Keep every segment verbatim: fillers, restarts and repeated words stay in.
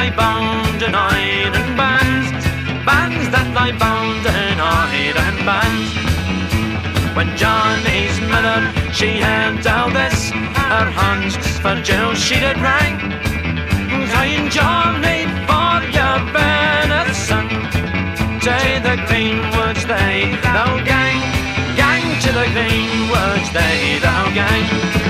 lie bound in iron bands, bands that lie bound in iron bands. When Johnny's mother, she held all this, her hands for Jill she did wrang, crying, Johnny, for your venison, to the greenwoods they thou gang, gang to the greenwoods they thou gang.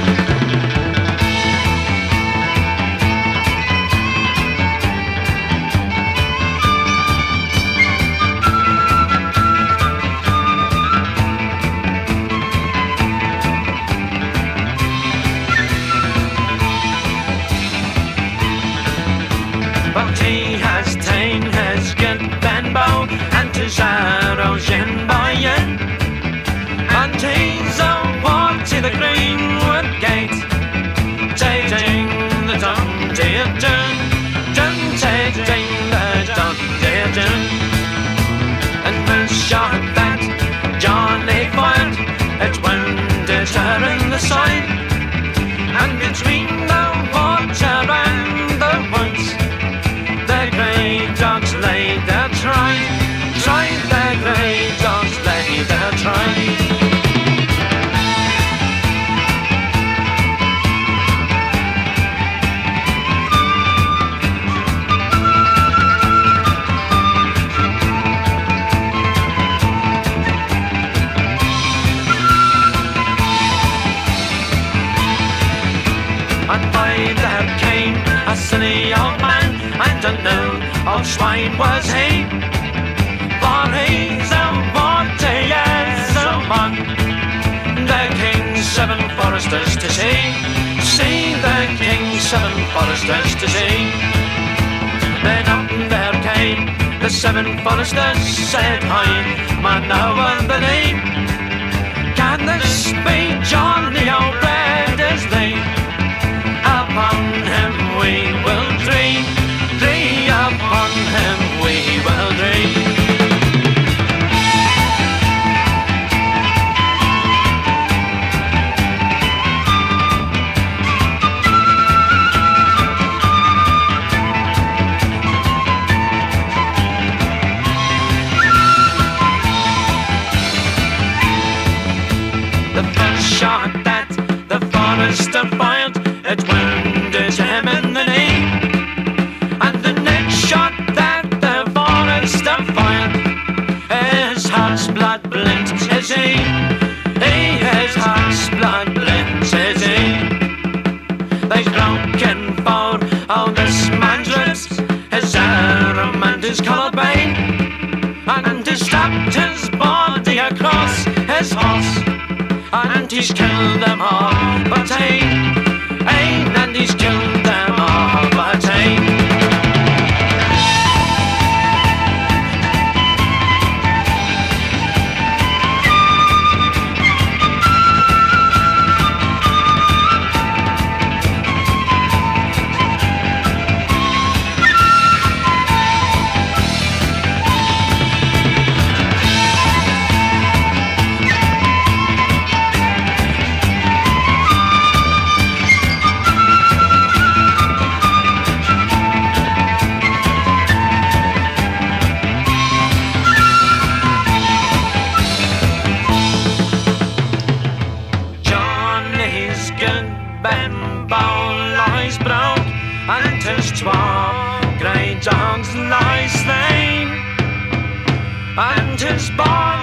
But he has ta'en his good and bow, and his arrows in by yin, and he's a walk to the greenwood gate, taking the dun dear dun, dun taking the dun dear dun. And the shot that Johnny fired, it wounded her in the side, and between the water and the woods, the grey dogs lay their tried, tried, the grey dogs lay their tried. And by there came a silly old man, and a new old swine was he, for he's a forty years old man. The king's seven foresters to see, see the king's seven foresters to see. Then up there came the seven foresters, said, hi, man, now on the name, can this be Johnny old red as thee? Upon him we will dream, dream, upon him we will dream. The first shot that the forester fired, it wounded him in the knee, and the next shot that the forester fired, his heart's blood blint is he, he, his heart's blood blint is he. They've broken for all this man's ribs, his arm and his collarbone, and he's strapped his body across his horse, and he's killed them all but he, and he's killed them all but he. Lies broke, and his twa grey dogs lie slain, and his boy